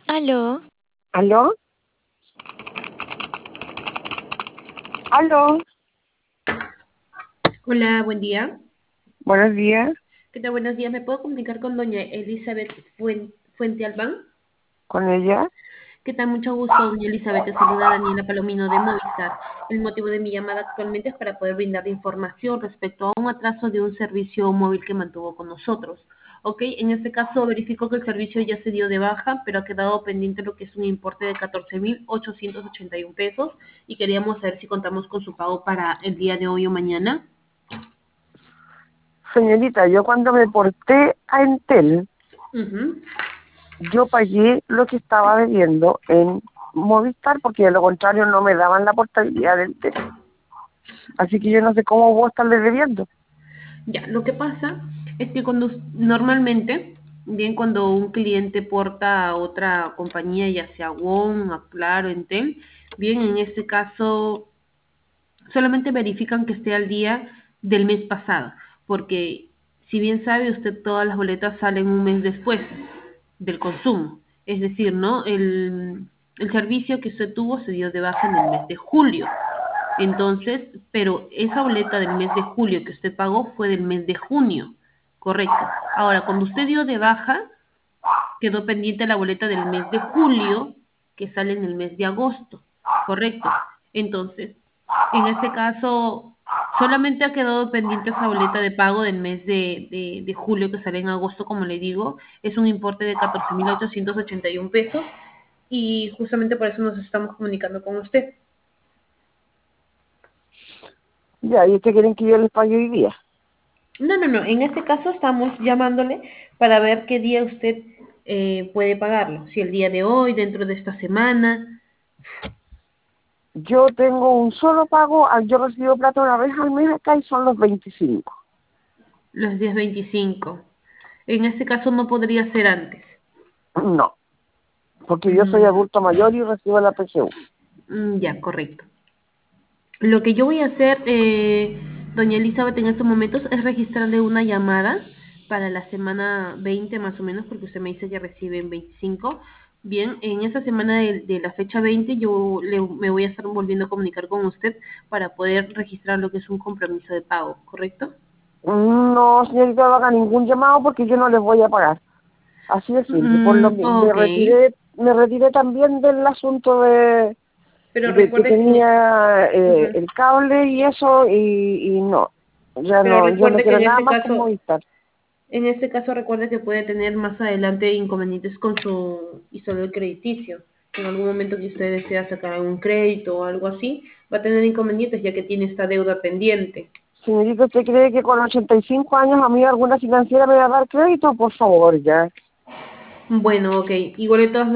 Aló, ¿Aló? ¿Aló? Hola, buen día. Buenos días. ¿Qué tal? Buenos días. ¿Me puedo comunicar con doña Elizabeth Fuente Albán? ¿Con ella? ¿Qué tal? Mucho gusto, doña Elizabeth. Te saluda Daniela Palomino de Movistar. El motivo de mi llamada actualmente es para poder brindarle información respecto a un atraso de un servicio móvil que mantuvo con nosotros. Ok, en este caso verifico que el servicio ya se dio de baja, pero ha quedado pendiente lo que es un importe de 14.881 pesos y queríamos saber si contamos con su pago para el día de hoy o mañana. Señorita, yo cuando me porté a Entel, Ujú. yo pagué lo que estaba debiendo en Movistar, porque de lo contrario no me daban la portabilidad de Entel. Así que yo no sé cómo vos estarle debiendo. Ya, lo que pasa es que cuando normalmente, bien cuando un cliente porta a otra compañía, ya sea WOM, a Claro, Entel, bien en este caso solamente verifican que esté al día del mes pasado, porque si bien sabe usted todas las boletas salen un mes después del consumo, es decir, ¿no? El servicio que usted tuvo se dio de baja en el mes de julio. Entonces, pero esa boleta del mes de julio que usted pagó fue del mes de junio, correcto. Ahora, cuando usted dio de baja, quedó pendiente la boleta del mes de julio que sale en el mes de agosto, correcto. Entonces, en este caso, solamente ha quedado pendiente esa boleta de pago del mes de julio que sale en agosto, como le digo, es un importe de 14.881 pesos y justamente por eso nos estamos comunicando con usted. Ya, ¿y ustedes quieren que yo les pague hoy día? No, no, no. En este caso estamos llamándole para ver qué día usted puede pagarlo. Si el día de hoy, dentro de esta semana, Yo tengo un solo pago, yo recibo plata una vez al mes acá y son los 25. los días 25. En este caso no podría ser antes. No, porque yo soy Mm, adulto mayor y recibo la PSU. ya, correcto. Lo que yo voy a hacer, doña Elizabeth, en estos momentos es registrarle una llamada para la semana 20 más o menos, porque usted me dice que recibe en 25. Bien, en esa semana de la fecha 20 me voy a estar volviendo a comunicar con usted para poder registrar lo que es un compromiso de pago, ¿correcto? No, señorita, no haga ningún llamado porque yo no les voy a pagar. Así de simple, por lo mismo. Ok, Me retiré también del asunto pero de que recuerde que, tenía ujú, el cable y eso y no, ya pero no, yo no recuerde que quiero nada más con Movistar. en este caso recuerde que puede tener más adelante inconvenientes con su historial crediticio. En algún momento que usted desea sacar algún crédito o algo así, va a tener inconvenientes ya que tiene esta deuda pendiente. Señorita, ¿usted cree que con 85 años a mí alguna financiera me va a dar crédito? Por favor, ya. Bueno, ok. Igual de todas